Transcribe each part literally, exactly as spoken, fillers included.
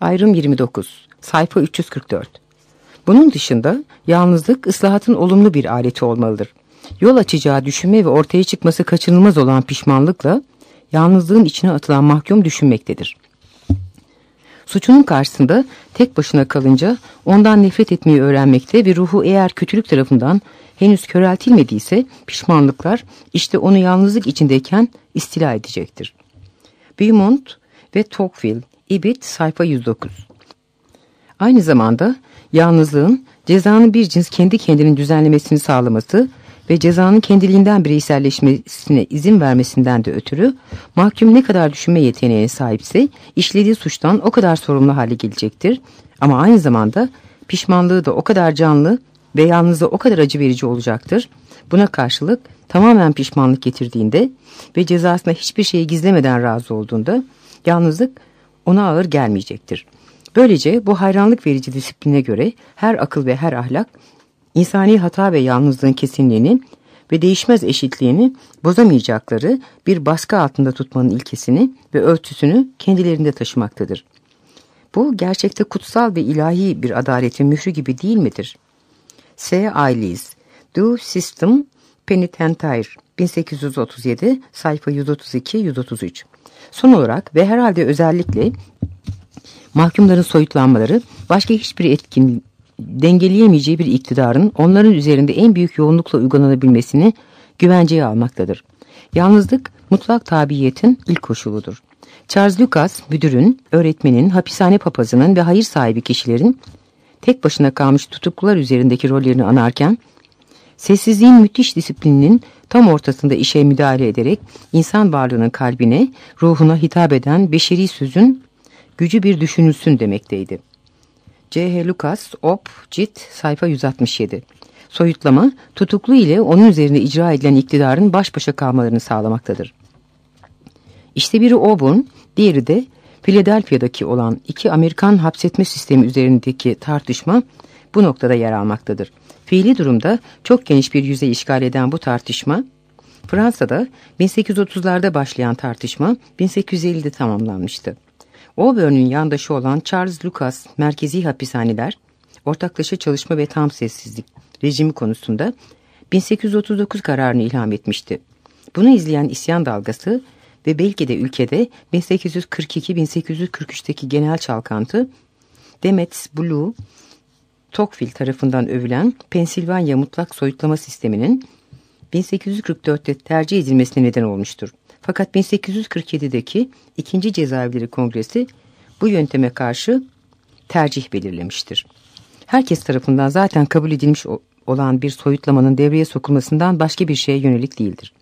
Ayrım yirmi dokuz. Sayfa üç yüz kırk dört. Bunun dışında yalnızlık ıslahatın olumlu bir aleti olmalıdır. Yol açacağı düşünme ve ortaya çıkması kaçınılmaz olan pişmanlıkla yalnızlığın içine atılan mahkum düşünmektedir. Suçunun karşısında tek başına kalınca ondan nefret etmeyi öğrenmekte ve ruhu eğer kötülük tarafından henüz köreltilmediyse pişmanlıklar işte onu yalnızlık içindeyken istila edecektir. Beaumont ve Tocqueville, İbit, sayfa yüz dokuz. Aynı zamanda yalnızlığın cezanın bir cins kendi kendinin düzenlemesini sağlaması ve cezanın kendiliğinden bireyselleşmesine izin vermesinden de ötürü mahkum ne kadar düşünme yeteneğine sahipse işlediği suçtan o kadar sorumlu hale gelecektir. Ama aynı zamanda pişmanlığı da o kadar canlı ve yalnızlığı o kadar acı verici olacaktır. Buna karşılık tamamen pişmanlık getirdiğinde ve cezasına hiçbir şeyi gizlemeden razı olduğunda yalnızlık ona ağır gelmeyecektir. Böylece bu hayranlık verici disipline göre her akıl ve her ahlak insani hata ve yalnızlığın kesinliğini ve değişmez eşitliğini bozamayacakları bir baskı altında tutmanın ilkesini ve ölçüsünü kendilerinde taşımaktadır. Bu gerçekte kutsal ve ilahi bir adaletin mührü gibi değil midir? C. Aylis, Du System Penitentiaire, bin sekiz yüz otuz yedi, sayfa yüz otuz iki yüz otuz üç. Son olarak ve herhalde özellikle mahkumların soyutlanmaları başka hiçbir etkin dengeleyemeyeceği bir iktidarın onların üzerinde en büyük yoğunlukla uygulanabilmesini güvenceye almaktadır. Yalnızlık mutlak tabiiyetin ilk koşuludur. Charles Lucas, müdürün, öğretmenin, hapishane papazının ve hayır sahibi kişilerin tek başına kalmış tutuklular üzerindeki rollerini anarken, sessizliğin müthiş disiplininin tam ortasında işe müdahale ederek insan varlığının kalbine, ruhuna hitap eden beşeri sözün gücü bir düşünülsün demekteydi. C H Lucas, Op. Cit, sayfa yüz altmış yedi. Soyutlama, tutuklu ile onun üzerinde icra edilen iktidarın baş başa kalmalarını sağlamaktadır. İşte biri Auburn, diğeri de Philadelphia'daki olan iki Amerikan hapsetme sistemi üzerindeki tartışma bu noktada yer almaktadır. Fiili durumda çok geniş bir yüzey işgal eden bu tartışma, Fransa'da bin sekiz yüz otuzlarda başlayan tartışma bin sekiz yüz ellide tamamlanmıştı. Auburn'un yandaşı olan Charles Lucas merkezi hapishaneler, ortaklaşa çalışma ve tam sessizlik rejimi konusunda bin sekiz yüz otuz dokuz kararını ilham etmişti. Bunu izleyen isyan dalgası ve belki de ülkede bin sekiz yüz kırk iki bin sekiz yüz kırk üçteki genel çalkantı, Demet Blue, Tocqueville tarafından övülen Pensilvanya mutlak soyutlama sisteminin bin sekiz yüz kırk dörtte tercih edilmesine neden olmuştur. Fakat bin sekiz yüz kırk yedideki ikinci Cezaevleri Kongresi bu yönteme karşı tercih belirlemiştir. Herkes tarafından zaten kabul edilmiş olan bir soyutlamanın devreye sokulmasından başka bir şeye yönelik değildir.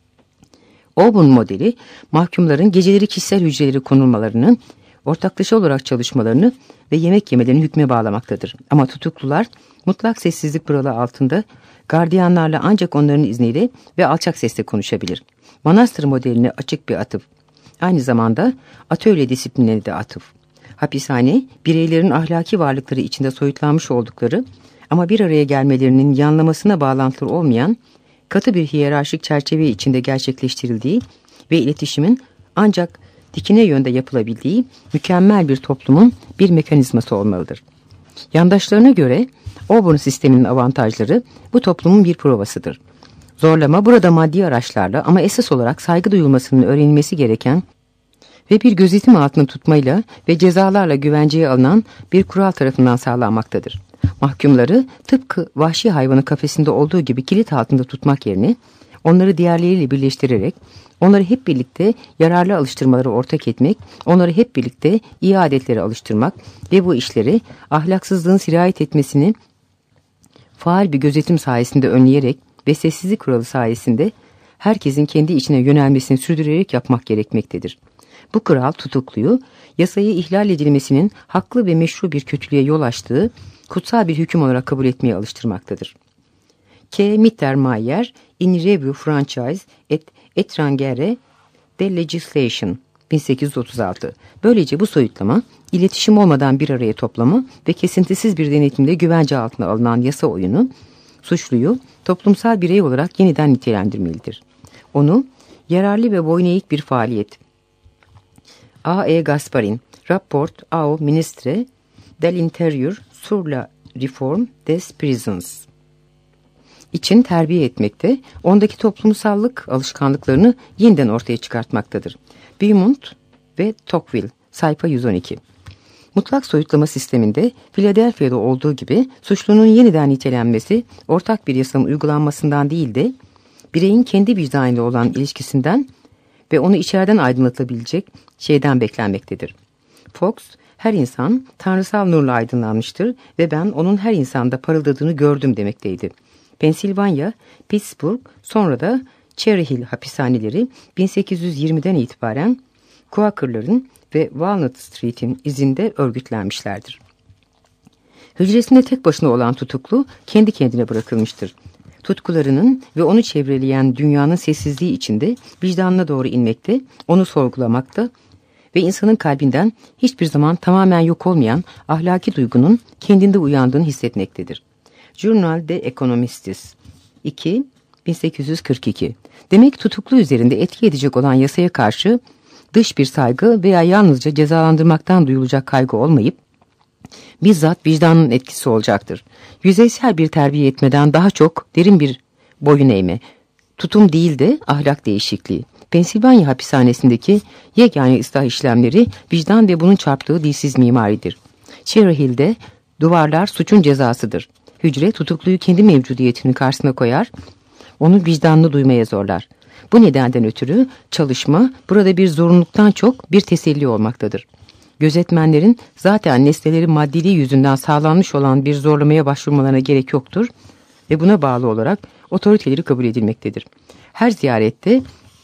Auburn modeli, mahkumların geceleri kişisel hücreleri konulmalarının, ortaklaşa olarak çalışmalarını ve yemek yemelerini hükme bağlamaktadır. Ama tutuklular mutlak sessizlik kuralı altında gardiyanlarla ancak onların izniyle ve alçak sesle konuşabilir. Manastır modeline açık bir atıf. Aynı zamanda atölye disiplinine de atıf. Hapishane, bireylerin ahlaki varlıkları içinde soyutlanmış oldukları ama bir araya gelmelerinin yanlamasına bağlantılı olmayan katı bir hiyerarşik çerçeve içinde gerçekleştirildiği ve iletişimin ancak dikine yönde yapılabildiği mükemmel bir toplumun bir mekanizması olmalıdır. Yandaşlarına göre Auburn sisteminin avantajları bu toplumun bir provasıdır. Zorlama burada maddi araçlarla ama esas olarak saygı duyulmasının öğrenilmesi gereken ve bir gözetim altında tutmayla ve cezalarla güvenceye alınan bir kural tarafından sağlanmaktadır. Mahkumları tıpkı vahşi hayvanı kafesinde olduğu gibi kilit altında tutmak yerine onları diğerleriyle birleştirerek onları hep birlikte yararlı alıştırmaları ortak etmek, onları hep birlikte iyi adetlere alıştırmak ve bu işleri ahlaksızlığın sirayet etmesini faal bir gözetim sayesinde önleyerek ve sessizlik kuralı sayesinde herkesin kendi içine yönelmesini sürdürerek yapmak gerekmektedir. Bu kural tutukluyu yasayı ihlal edilmesinin haklı ve meşru bir kötülüğe yol açtığı kutsal bir hüküm olarak kabul etmeye alıştırmaktadır. K. Mittermeier, In Review Franchise et Etrangere de Legislation, bin sekiz yüz otuz altı. Böylece bu soyutlama, iletişim olmadan bir araya toplama ve kesintisiz bir denetimle güvence altına alınan yasa oyunu, suçluyu toplumsal birey olarak yeniden nitelendirmelidir. Onu yararlı ve boyun eğik bir faaliyet. A E Gasparin, Rapport au Ministre del Interior sur la Réforme des Prisons için terbiye etmekte, ondaki toplumsallık alışkanlıklarını yeniden ortaya çıkartmaktadır. Beaumont ve Tocqueville, sayfa yüz on iki. Mutlak soyutlama sisteminde Philadelphia'da olduğu gibi suçlunun yeniden nitelenmesi ortak bir yasanın uygulanmasından değil de bireyin kendi vicdanıyla olan ilişkisinden ve onu içeriden aydınlatabilecek şeyden beklenmektedir. Fox, her insan tanrısal nurla aydınlanmıştır ve ben onun her insanda parıldadığını gördüm demekteydi. Pensilvanya, Pittsburgh, sonra da Cherry Hill hapishaneleri bin sekiz yüz yirmiden itibaren Quaker'ların ve Walnut Street'in izinde örgütlenmişlerdir. Hücresinde tek başına olan tutuklu kendi kendine bırakılmıştır. Tutkularının ve onu çevreleyen dünyanın sessizliği içinde vicdanına doğru inmekte, onu sorgulamakta ve insanın kalbinden hiçbir zaman tamamen yok olmayan ahlaki duygunun kendinde uyandığını hissetmektedir. Journal de Economistes iki bin sekiz yüz kırk iki. Demek tutuklu üzerinde etki edecek olan yasaya karşı dış bir saygı veya yalnızca cezalandırmaktan duyulacak kaygı olmayıp bizzat vicdanın etkisi olacaktır. Yüzeysel bir terbiye etmeden daha çok derin bir boyun eğme, tutum değil de ahlak değişikliği. Pensilvanya hapishanesindeki yegane ıslah işlemleri vicdan ve bunun çarptığı dilsiz mimaridir. Cherry Hill'de duvarlar suçun cezasıdır. Hücre tutukluyu kendi mevcudiyetinin karşısına koyar, onu vicdanını duymaya zorlar. Bu nedenden ötürü çalışma burada bir zorunluluktan çok bir teselli olmaktadır. Gözetmenlerin zaten nesneleri maddiliği yüzünden sağlanmış olan bir zorlamaya başvurmalarına gerek yoktur ve buna bağlı olarak otoriteleri kabul edilmektedir. Her ziyarette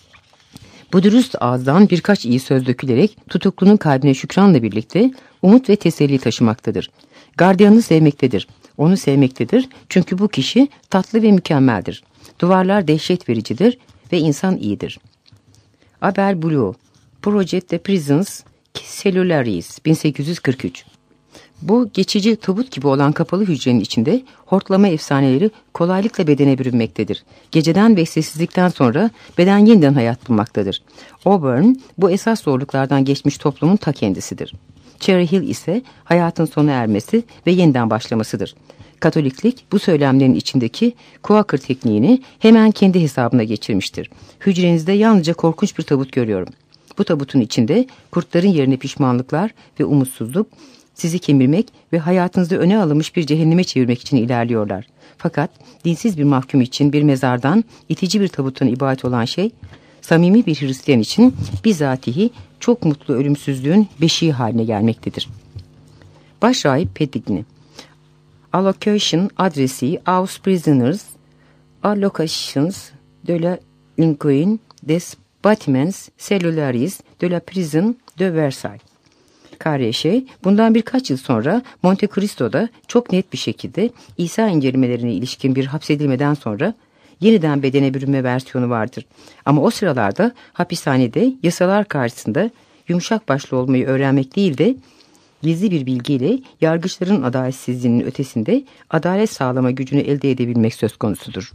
bu dürüst ağızdan birkaç iyi söz dökülerek tutuklunun kalbine şükranla birlikte umut ve teselli taşımaktadır. Gardiyanını sevmektedir. Onu sevmektedir çünkü bu kişi tatlı ve mükemmeldir. Duvarlar dehşet vericidir ve insan iyidir. Aber Blue, Projet de Prisons Cellularis bin sekiz yüz kırk üç. Bu geçici tabut gibi olan kapalı hücrenin içinde hortlama efsaneleri kolaylıkla bedene bürünmektedir. Geceden ve sessizlikten sonra beden yeniden hayat bulmaktadır. Auburn bu esas zorluklardan geçmiş toplumun ta kendisidir. Cherry Hill ise hayatın sona ermesi ve yeniden başlamasıdır. Katoliklik bu söylemlerin içindeki Quaker tekniğini hemen kendi hesabına geçirmiştir. Hücrenizde yalnızca korkunç bir tabut görüyorum. Bu tabutun içinde kurtların yerine pişmanlıklar ve umutsuzluk sizi kemirmek ve hayatınızda öne alınmış bir cehenneme çevirmek için ilerliyorlar. Fakat dinsiz bir mahkum için bir mezardan itici bir tabuttan ibaret olan şey, samimi bir Hristiyan için bizatihi çok mutlu ölümsüzlüğün beşiği haline gelmektedir. Başrahip Pedigny, Allocation adresi aux prisoners, allocations de la Uncoin des Bâtiments Cellularis de la Prison de Versailles. K R Ş, bundan birkaç yıl sonra Monte Cristo'da çok net bir şekilde İsa incelemelerine ilişkin bir hapsedilmeden sonra yeniden bedene bürünme versiyonu vardır. Ama o sıralarda hapishanede yasalar karşısında yumuşak başlı olmayı öğrenmek değil de gizli bir bilgiyle yargıçların adaletsizliğinin ötesinde adalet sağlama gücünü elde edebilmek söz konusudur.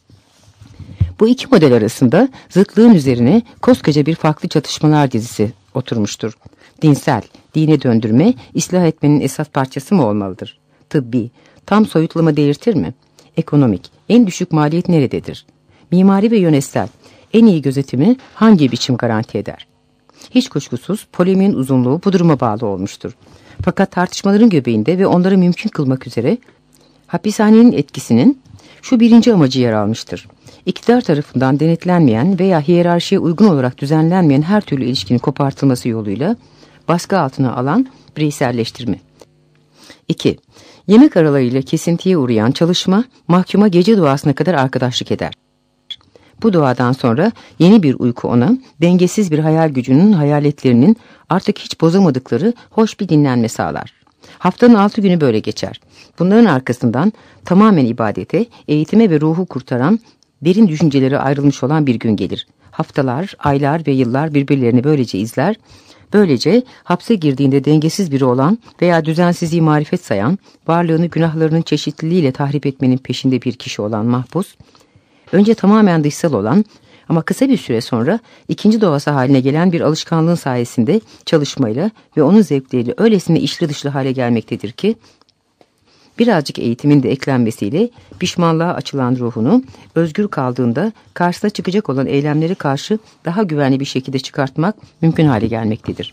Bu iki model arasında zıtlığın üzerine koskoca bir farklı çatışmalar dizisi oturmuştur. Dinsel, dine döndürme, ıslah etmenin esas parçası mı olmalıdır? Tıbbi, tam soyutlama delirtir mi? Ekonomik, en düşük maliyet nerededir? Mimari ve yönetsel, en iyi gözetimi hangi biçim garanti eder? Hiç kuşkusuz polemiğin uzunluğu bu duruma bağlı olmuştur. Fakat tartışmaların göbeğinde ve onları mümkün kılmak üzere hapishanenin etkisinin şu birinci amacı yer almıştır. İktidar tarafından denetlenmeyen veya hiyerarşiye uygun olarak düzenlenmeyen her türlü ilişkinin kopartılması yoluyla baskı altına alan bireyselleştirme. İki. Yemek aralarıyla kesintiye uğrayan çalışma mahkuma gece duasına kadar arkadaşlık eder. Bu duadan sonra yeni bir uyku ona dengesiz bir hayal gücünün hayaletlerinin artık hiç bozamadıkları hoş bir dinlenme sağlar. Haftanın altı günü böyle geçer. Bunların arkasından tamamen ibadete, eğitime ve ruhu kurtaran derin düşünceleri ayrılmış olan bir gün gelir. Haftalar, aylar ve yıllar birbirlerini böylece izler. Böylece hapse girdiğinde dengesiz biri olan veya düzensizliği marifet sayan, varlığını günahlarının çeşitliliğiyle tahrip etmenin peşinde bir kişi olan mahpus, önce tamamen dışsal olan Ama kısa bir süre sonra ikinci doğası haline gelen bir alışkanlığın sayesinde çalışmayla ve onun zevkleriyle öylesine içli dışlı hale gelmektedir ki, birazcık eğitimin de eklenmesiyle pişmanlığa açılan ruhunu özgür kaldığında karşısına çıkacak olan eylemleri karşı daha güvenli bir şekilde çıkartmak mümkün hale gelmektedir.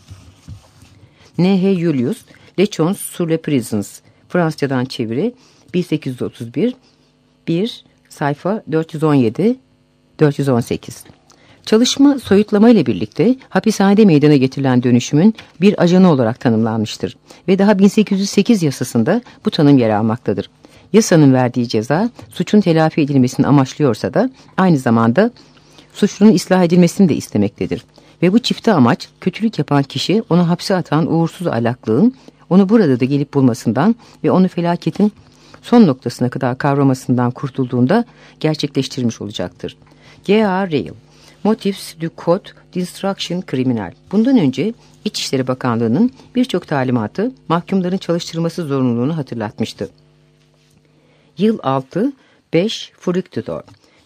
N H Julius, Leçons sur les prisons, Fransızcadan çeviri, bin sekiz yüz otuz bir, bir sayfa dört yüz on yedi dört yüz on sekiz. Çalışma soyutlama ile birlikte hapishanede meydana getirilen dönüşümün bir ajanı olarak tanımlanmıştır ve daha bin sekiz yüz sekiz yasasında bu tanım yer almaktadır. Yasanın verdiği ceza suçun telafi edilmesini amaçlıyorsa da aynı zamanda suçlunun ıslah edilmesini de istemektedir. Ve bu çifte amaç kötülük yapan kişi onu hapse atan uğursuz alaklığın onu burada da gelip bulmasından ve onu felaketin son noktasına kadar kavramasından kurtulduğunda gerçekleştirmiş olacaktır. G A Ryle, Motifs du Code d'Instruction Criminal. Bundan önce İçişleri Bakanlığı'nın birçok talimatı mahkumların çalıştırılması zorunluluğunu hatırlatmıştı. Yıl altı, beş Fructidor.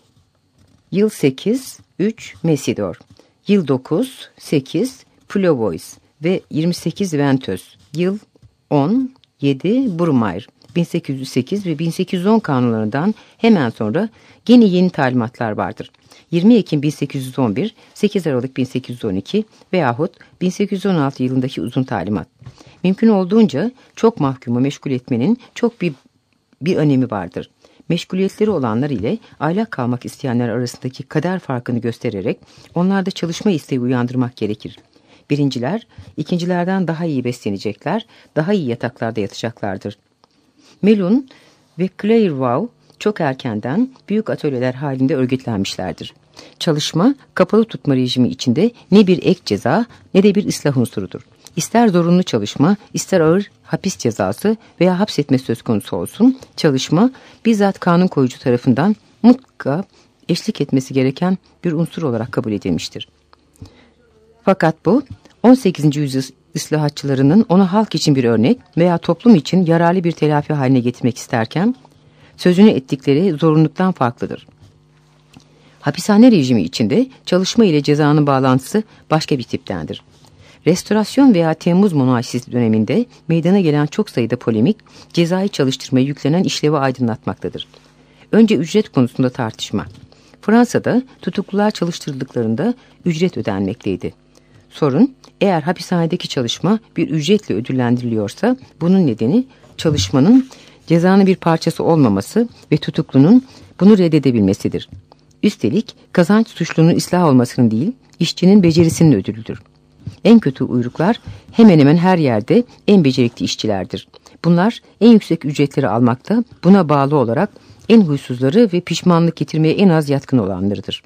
Yıl sekiz, üç Messidor. Yıl dokuz, sekiz Plovois ve yirmi sekiz Ventöz. Yıl on, yedi Brumaire. bin sekiz yüz sekiz ve bin sekiz yüz on kanunlarından hemen sonra gene yeni talimatlar vardır. yirmi Ekim bin sekiz yüz on bir, sekiz Aralık bin sekiz yüz on iki veyahut bin sekiz yüz on altı yılındaki uzun talimat. Mümkün olduğunca çok mahkumu meşgul etmenin çok bir, bir önemi vardır. Meşguliyetleri olanlar ile aylak kalmak isteyenler arasındaki kader farkını göstererek onlarda çalışma isteği uyandırmak gerekir. Birinciler, ikincilerden daha iyi beslenecekler, daha iyi yataklarda yatacaklardır. Melun ve Clairvaux çok erkenden büyük atölyeler halinde örgütlenmişlerdir. Çalışma, kapalı tutma rejimi içinde ne bir ek ceza ne de bir ıslah unsurudur. İster zorunlu çalışma, ister ağır hapis cezası veya hapsetme söz konusu olsun, çalışma bizzat kanun koyucu tarafından mutlaka eşlik etmesi gereken bir unsur olarak kabul edilmiştir. Fakat bu on sekizinci yüzyıl ıslahatçılarının onu halk için bir örnek veya toplum için yararlı bir telafi haline getirmek isterken sözünü ettikleri zorunluluktan farklıdır. Hapishane rejimi içinde çalışma ile cezanın bağlantısı başka bir tiptendir. Restorasyon veya Temmuz monarşisi döneminde meydana gelen çok sayıda polemik, cezayı çalıştırmaya yüklenen işlevi aydınlatmaktadır. Önce ücret konusunda tartışma. Fransa'da tutuklular çalıştırıldıklarında ücret ödenmekteydi. Sorun, eğer hapishanedeki çalışma bir ücretle ödüllendiriliyorsa bunun nedeni çalışmanın cezanın bir parçası olmaması ve tutuklunun bunu reddedebilmesidir. Üstelik kazanç suçlunun ıslah olmasının değil, işçinin becerisinin ödülüdür. En kötü uyruklar hemen hemen her yerde en becerikli işçilerdir. Bunlar en yüksek ücretleri almakta, buna bağlı olarak en huysuzları ve pişmanlık getirmeye en az yatkın olanlarıdır.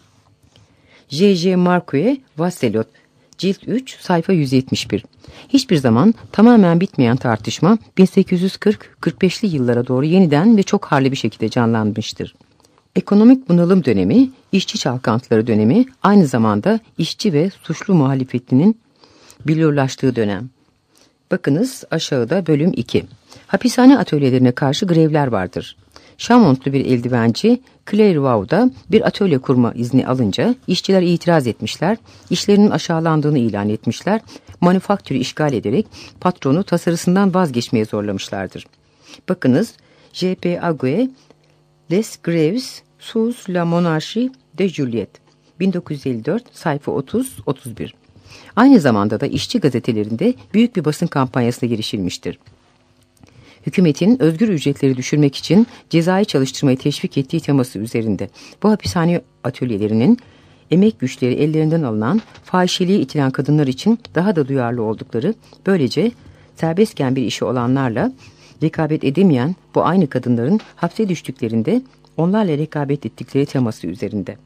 J J Marquet, Vasselot, Cilt üç, sayfa yüz yetmiş bir. Hiçbir zaman tamamen bitmeyen tartışma bin sekiz yüz kırk kırk beşli yıllara doğru yeniden ve çok harlı bir şekilde canlanmıştır. Ekonomik bunalım dönemi, işçi çalkantıları dönemi, aynı zamanda işçi ve suçlu muhalefetinin bilirlaştığı dönem. Bakınız aşağıda bölüm iki. Hapishane atölyelerine karşı grevler vardır. Chamontlu bir eldivenci Clairvaux'da bir atölye kurma izni alınca işçiler itiraz etmişler, işlerinin aşağılandığını ilan etmişler, manufaktürü işgal ederek patronu tasarısından vazgeçmeye zorlamışlardır. Bakınız J P Aguet, Les Greves sous la monarchie de Juliette, bin dokuz yüz elli dört, sayfa otuz otuz bir. Aynı zamanda da işçi gazetelerinde büyük bir basın kampanyasına girişilmiştir. Hükümetin özgür ücretleri düşürmek için cezai çalıştırmayı teşvik ettiği teması üzerinde bu hapishane atölyelerinin emek güçleri ellerinden alınan, fahişeliğe itilen kadınlar için daha da duyarlı oldukları, böylece serbestken bir işi olanlarla rekabet edemeyen bu aynı kadınların hapse düştüklerinde onlarla rekabet ettikleri teması üzerinde.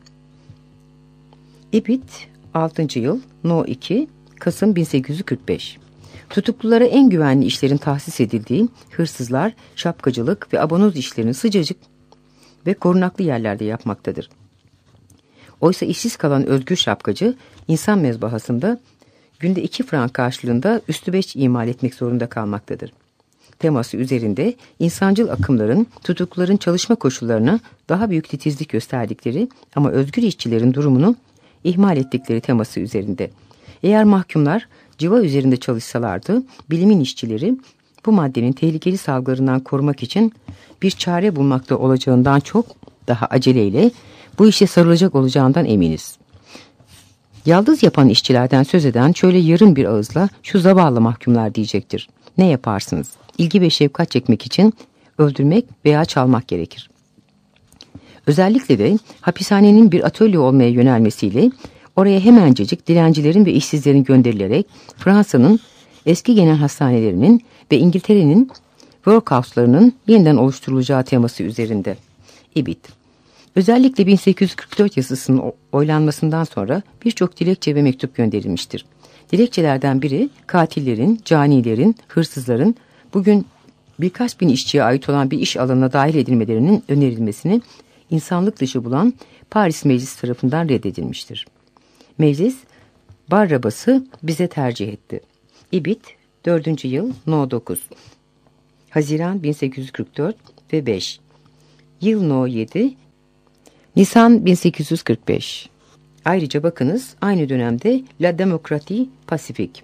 İbit altıncı yıl No iki Kasım bin sekiz yüz kırk beş. Tutuklulara en güvenli işlerin tahsis edildiği hırsızlar, şapkacılık ve abonoz işlerini sıcacık ve korunaklı yerlerde yapmaktadır. Oysa işsiz kalan özgür şapkacı insan mezbahasında günde iki frank karşılığında üstü beş imal etmek zorunda kalmaktadır. teması üzerinde insancıl akımların tutukluların çalışma koşullarına daha büyük titizlik gösterdikleri ama özgür işçilerin durumunu ihmal ettikleri teması üzerinde. Eğer mahkumlar civa üzerinde çalışsalardı, bilimin işçileri bu maddenin tehlikeli salgılarından korumak için bir çare bulmakta olacağından çok daha aceleyle bu işe sarılacak olacağından eminiz. Yaldız yapan işçilerden söz eden şöyle yarım bir ağızla şu zavallı mahkumlar diyecektir. Ne yaparsınız? İlgi ve şefkat çekmek için öldürmek veya çalmak gerekir. Özellikle de hapishanenin bir atölye olmaya yönelmesiyle oraya hemencecik dilencilerin ve işsizlerin gönderilerek Fransa'nın eski genel hastanelerinin ve İngiltere'nin workhouse'larının yeniden oluşturulacağı teması üzerinde. İbit. Özellikle bin sekiz yüz kırk dört yasasının oylanmasından sonra birçok dilekçe ve mektup gönderilmiştir. Dilekçelerden biri katillerin, canilerin, hırsızların bugün birkaç bin işçiye ait olan bir iş alanına dahil edilmelerinin önerilmesini insanlık dışı bulan Paris Meclisi tarafından reddedilmiştir. Meclis, Barrabas'ı bize tercih etti. İbit, dördüncü yıl, No dokuz. Haziran bin sekiz yüz kırk dört ve beş. Yıl No yedi. Nisan bin sekiz yüz kırk beş. Ayrıca bakınız aynı dönemde La Demokratie Pacifique.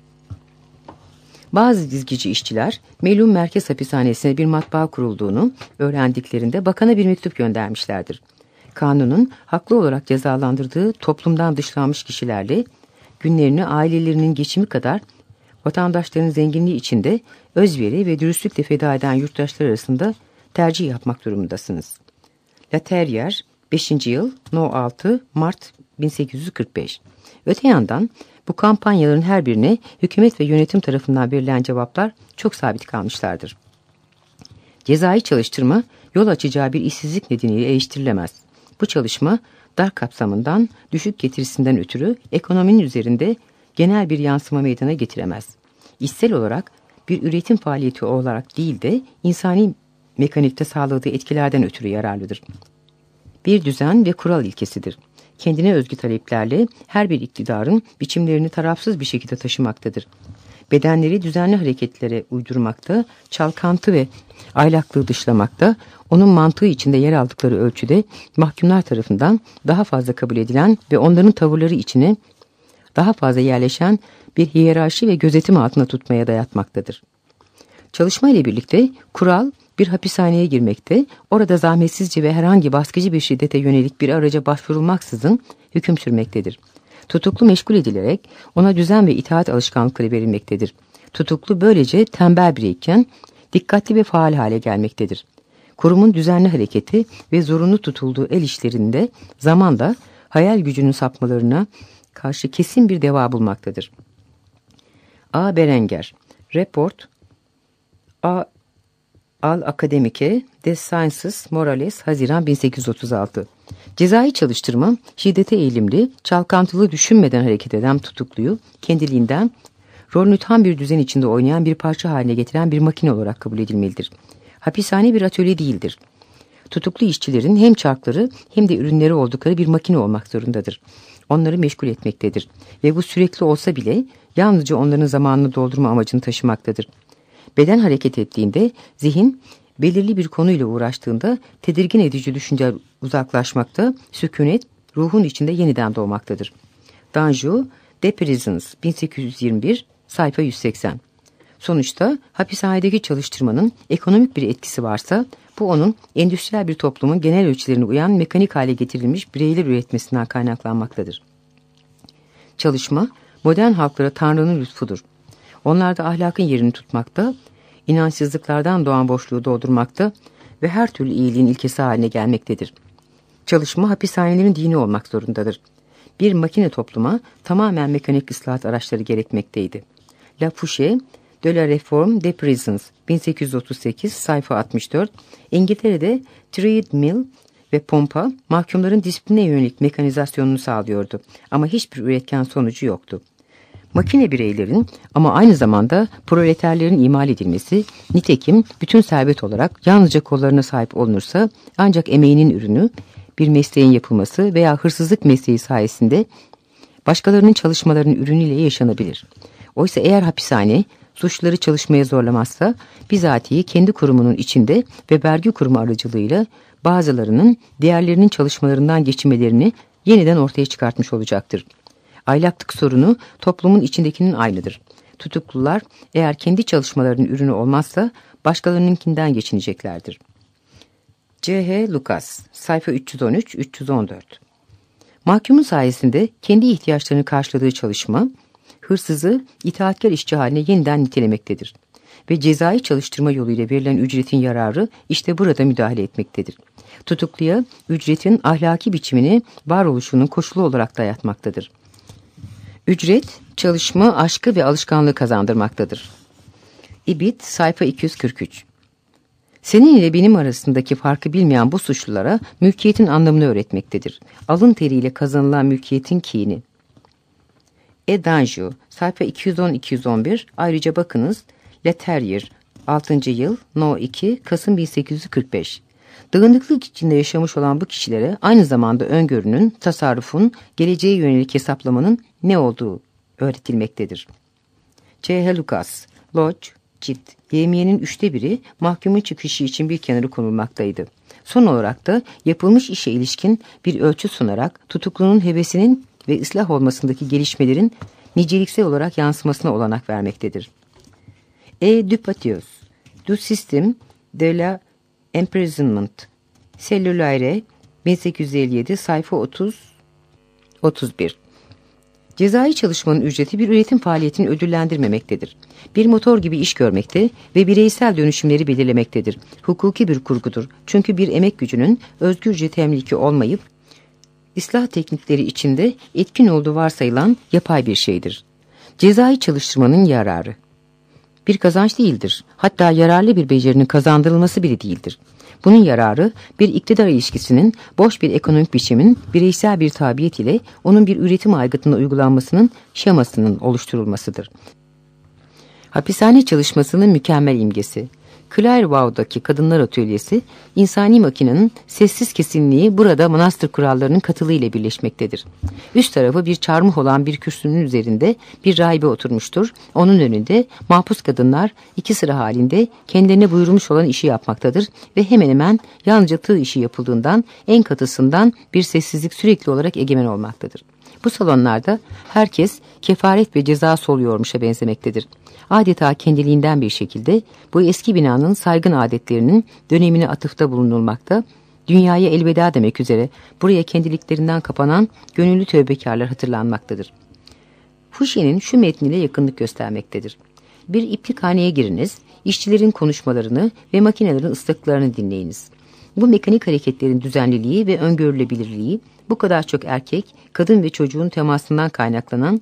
Bazı dizgici işçiler Melun Merkez Hapishanesi'ne bir matbaa kurulduğunu öğrendiklerinde bakana bir mektup göndermişlerdir. Kanunun haklı olarak cezalandırdığı toplumdan dışlanmış kişilerle günlerini ailelerinin geçimi kadar vatandaşların zenginliği içinde özveri ve dürüstlükle feda eden yurttaşlar arasında tercih yapmak durumundasınız. La Terrière, beşinci yıl, No altı, Mart bin sekiz yüz kırk beş. Öte yandan bu kampanyaların her birine hükümet ve yönetim tarafından verilen cevaplar çok sabit kalmışlardır. Cezai çalıştırma yol açacağı bir işsizlik nedeniyle eleştirilemez. Bu çalışma dar kapsamından, düşük getirisinden ötürü ekonominin üzerinde genel bir yansıma meydana getiremez. İşsel olarak bir üretim faaliyeti olarak değil de insani mekanikte sağladığı etkilerden ötürü yararlıdır. Bir düzen ve kural ilkesidir. Kendine özgü taleplerle her bir iktidarın biçimlerini tarafsız bir şekilde taşımaktadır. Bedenleri düzenli hareketlere uydurmakta, çalkantı ve aylaklığı dışlamakta, onun mantığı içinde yer aldıkları ölçüde mahkumlar tarafından daha fazla kabul edilen ve onların tavırları içine daha fazla yerleşen bir hiyerarşi ve gözetim altına tutmaya dayatmaktadır. Çalışma ile birlikte kural bir hapishaneye girmekte, orada zahmetsizce ve herhangi baskıcı bir şiddete yönelik bir araca başvurulmaksızın hüküm sürmektedir. Tutuklu meşgul edilerek ona düzen ve itaat alışkanlıkları verilmektedir. Tutuklu böylece tembel bireyken dikkatli ve faal hale gelmektedir. Kurumun düzenli hareketi ve zorunlu tutulduğu el işlerinde zamanla hayal gücünün sapmalarına karşı kesin bir deva bulmaktadır. A. Berenger, Report A. Al Akademike des Sciences Morales, Haziran bin sekiz yüz otuz altı. Cezai çalıştırma, şiddete eğilimli, çalkantılı düşünmeden hareket eden tutukluyu kendiliğinden rolünü tam bir düzen içinde oynayan bir parça haline getiren bir makine olarak kabul edilmelidir. Hapishane bir atölye değildir. Tutuklu işçilerin hem çarkları hem de ürünleri oldukları bir makine olmak zorundadır. Onları meşgul etmektedir ve bu sürekli olsa bile yalnızca onların zamanını doldurma amacını taşımaktadır. Beden hareket ettiğinde, zihin belirli bir konuyla uğraştığında tedirgin edici düşünce uzaklaşmakta, sükunet ruhun içinde yeniden doğmaktadır. Danjou, The Prisons, bin sekiz yüz yirmi bir, sayfa yüz seksen. Sonuçta hapishanedeki çalıştırmanın ekonomik bir etkisi varsa, bu onun endüstriyel bir toplumun genel ölçülerine uyan mekanik hale getirilmiş bireyler üretmesinden kaynaklanmaktadır. Çalışma, modern halklara Tanrı'nın lütfudur. Onlarda ahlakın yerini tutmakta, inançsızlıklardan doğan boşluğu doldurmakta ve her türlü iyiliğin ilkesi haline gelmektedir. Çalışma hapishanelerin dini olmak zorundadır. Bir makine topluma tamamen mekanik ıslahat araçları gerekmekteydi. La Fouché, de la Réforme des Prisons, bin sekiz yüz otuz sekiz, sayfa altmış dört, İngiltere'de treadmill ve pompa mahkumların disipline yönelik mekanizasyonunu sağlıyordu ama hiçbir üretken sonucu yoktu. Makine bireylerin ama aynı zamanda proleterlerin imal edilmesi, nitekim bütün servet olarak yalnızca kollarına sahip olunursa ancak emeğinin ürünü, bir mesleğin yapılması veya hırsızlık mesleği sayesinde başkalarının çalışmalarının ürünüyle yaşanabilir. Oysa eğer hapishane suçluları çalışmaya zorlamazsa, bizatihi kendi kurumunun içinde ve vergi kurumu aracılığıyla bazılarının diğerlerinin çalışmalarından geçinmelerini yeniden ortaya çıkartmış olacaktır. Aylaklık sorunu toplumun içindekinin aynıdır. Tutuklular eğer kendi çalışmalarının ürünü olmazsa başkalarınınkinden geçineceklerdir. C H Lucas, sayfa üç yüz on üç üç yüz on dört. Mahkumun sayesinde kendi ihtiyaçlarını karşıladığı çalışma, hırsızı itaatkar işçi haline yeniden nitelemektedir. Ve cezai çalıştırma yoluyla verilen ücretin yararı işte burada müdahale etmektedir. Tutukluya ücretin ahlaki biçimini varoluşunun koşulu olarak dayatmaktadır. Ücret, çalışma, aşkı ve alışkanlığı kazandırmaktadır. İbid, sayfa iki yüz kırk üç. Senin ile benim arasındaki farkı bilmeyen bu suçlulara mülkiyetin anlamını öğretmektedir. Alın teriyle kazanılan mülkiyetin kiini. Edanju, sayfa iki yüz on iki yüz on bir. Ayrıca bakınız, Leterrier, altıncı yıl, No iki, Kasım bin sekiz yüz kırk beş. Dağınıklık içinde yaşamış olan bu kişilere aynı zamanda öngörünün, tasarrufun, geleceğe yönelik hesaplamanın ne olduğu öğretilmektedir. C H Lucas, Lodge, Cilt, yevmiyenin üçte biri mahkumun çıkışı için bir kenara konulmaktaydı. Son olarak da yapılmış işe ilişkin bir ölçü sunarak tutuklunun hevesinin ve ıslah olmasındaki gelişmelerin niceliksel olarak yansımasına olanak vermektedir. E. Dupatius, Du Système de la Imprisonment, Cellulaire, bin sekiz yüz elli yedi, sayfa otuz otuz bir. Cezai çalışmanın ücreti bir üretim faaliyetini ödüllendirmemektedir. Bir motor gibi iş görmekte ve bireysel dönüşümleri belirlemektedir. Hukuki bir kurgudur. Çünkü bir emek gücünün özgürce temliki olmayıp, ıslah teknikleri içinde etkin olduğu varsayılan yapay bir şeydir. Cezai çalıştırmanın yararı bir kazanç değildir. Hatta yararlı bir becerinin kazandırılması bile değildir. Bunun yararı bir iktidar ilişkisinin, boş bir ekonomik biçimin bireysel bir tabiyet ile onun bir üretim aygıtına uygulanmasının şemasının oluşturulmasıdır. Hapishane çalışmasının mükemmel imgesi. Clairvaux'daki Kadınlar Atölyesi, insani makinenin sessiz kesinliği burada manastır kurallarının katılığı ile birleşmektedir. Üst tarafı bir çarmıh olan bir kürsünün üzerinde bir rahibe oturmuştur. Onun önünde mahpus kadınlar iki sıra halinde kendilerine buyurulmuş olan işi yapmaktadır ve hemen hemen yalnızca tığ işi yapıldığından en katısından bir sessizlik sürekli olarak egemen olmaktadır. Bu salonlarda herkes kefaret ve ceza soluyormuşa benzemektedir. Adeta kendiliğinden bir şekilde bu eski binanın saygın adetlerinin dönemine atıfta bulunulmakta, dünyaya elveda demek üzere buraya kendiliklerinden kapanan gönüllü tövbekarlar hatırlanmaktadır. Fouché'nin şu metniyle yakınlık göstermektedir. Bir iplikhaneye giriniz, işçilerin konuşmalarını ve makinelerin ıslıklarını dinleyiniz. Bu mekanik hareketlerin düzenliliği ve öngörülebilirliği, bu kadar çok erkek, kadın ve çocuğun temasından kaynaklanan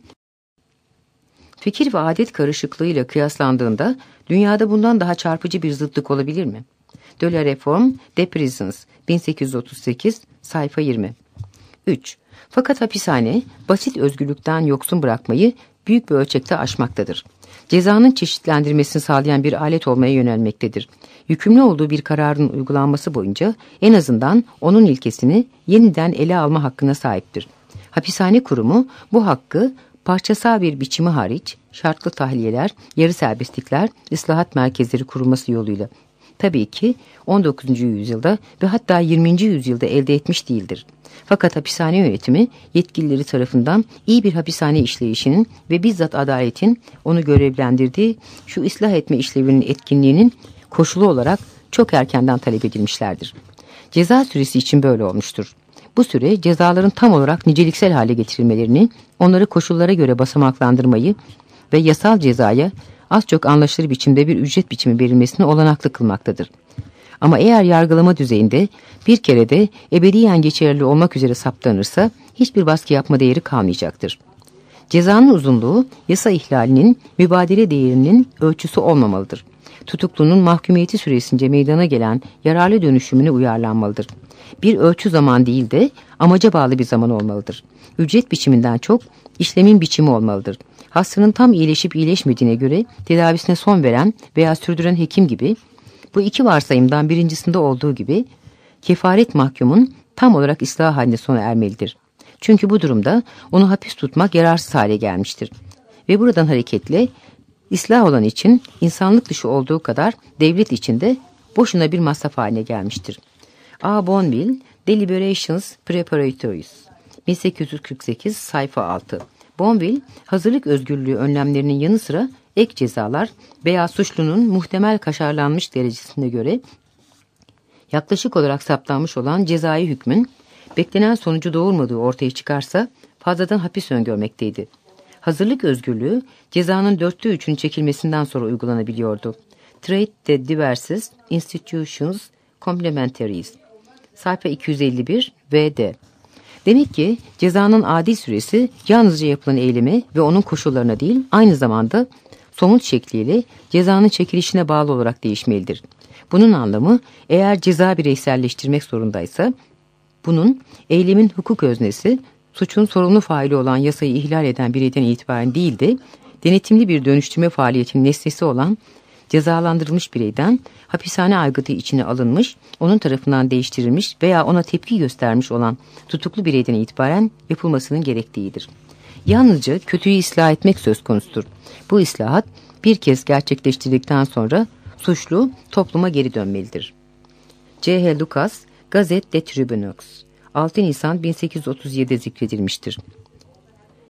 fikir ve adet karışıklığıyla kıyaslandığında dünyada bundan daha çarpıcı bir zıtlık olabilir mi? De la Réforme des Prisons, bin sekiz yüz otuz sekiz, sayfa yirmi. üç. Fakat hapishane, basit özgürlükten yoksun bırakmayı büyük bir ölçekte aşmaktadır. Cezanın çeşitlendirmesini sağlayan bir alet olmaya yönelmektedir. Yükümlü olduğu bir kararın uygulanması boyunca en azından onun ilkesini yeniden ele alma hakkına sahiptir. Hapishane kurumu bu hakkı parçasal bir biçimi hariç şartlı tahliyeler, yarı serbestlikler, ıslahat merkezleri kurulması yoluyla tabii ki on dokuzuncu yüzyılda ve hatta yirminci yüzyılda elde etmiş değildir. Fakat hapishane yönetimi yetkilileri tarafından iyi bir hapishane işleyişinin ve bizzat adaletin onu görevlendirdiği şu ıslah etme işlevinin etkinliğinin koşulu olarak çok erkenden talep edilmişlerdir. Ceza süresi için böyle olmuştur. Bu süre cezaların tam olarak niceliksel hale getirilmelerini, onları koşullara göre basamaklandırmayı ve yasal cezaya az çok anlaşılır biçimde bir ücret biçimi verilmesini olanaklı kılmaktadır. Ama eğer yargılama düzeyinde bir kere de ebediyen geçerli olmak üzere saptanırsa hiçbir baskı yapma değeri kalmayacaktır. Cezanın uzunluğu yasa ihlalinin mübadele değerinin ölçüsü olmamalıdır. Tutuklunun mahkumiyeti süresince meydana gelen yararlı dönüşümüne uyarlanmalıdır. Bir ölçü zaman değil de amaca bağlı bir zaman olmalıdır. Ücret biçiminden çok işlemin biçimi olmalıdır. Hastanın tam iyileşip iyileşmediğine göre tedavisine son veren veya sürdüren hekim gibi, bu iki varsayımdan birincisinde olduğu gibi kefaret mahkumun tam olarak ıslah haline sona ermelidir. Çünkü bu durumda onu hapis tutmak yararsız hale gelmiştir. Ve buradan hareketle İslah olan için insanlık dışı olduğu kadar devlet içinde boşuna bir masraf haline gelmiştir. A. Bonville, Deliberations Preparatories, bin sekiz yüz kırk sekiz, sayfa altı. Bonville, hazırlık özgürlüğü önlemlerinin yanı sıra ek cezalar veya suçlunun muhtemel kaşarlanmış derecesine göre yaklaşık olarak saptanmış olan cezai hükmün beklenen sonucu doğurmadığı ortaya çıkarsa fazladan hapis öngörmekteydi. Hazırlık özgürlüğü cezanın dörtte üçünün çekilmesinden sonra uygulanabiliyordu. Trade de Diverses Institutions Complementaries, sayfa iki yüz elli bir ve D. Demek ki cezanın adil süresi yalnızca yapılan eyleme ve onun koşullarına değil, aynı zamanda somut şekliyle cezanın çekilişine bağlı olarak değişmelidir. Bunun anlamı, eğer ceza bireyselleştirmek zorundaysa, bunun eylemin hukuk öznesi, suçun sorumlu faili olan yasayı ihlal eden bireyden itibaren değil de, denetimli bir dönüştürme faaliyetinin nesnesi olan cezalandırılmış bireyden hapishane aygıtı içine alınmış, onun tarafından değiştirilmiş veya ona tepki göstermiş olan tutuklu bireyden itibaren yapılmasının gerektiğidir. Yalnızca kötüyü ıslah etmek söz konusudur. Bu ıslahat bir kez gerçekleştirdikten sonra suçlu topluma geri dönmelidir. C H Lucas, Gazette des Tribunaux, altı Nisan bin sekiz yüz otuz yedi'de zikredilmiştir.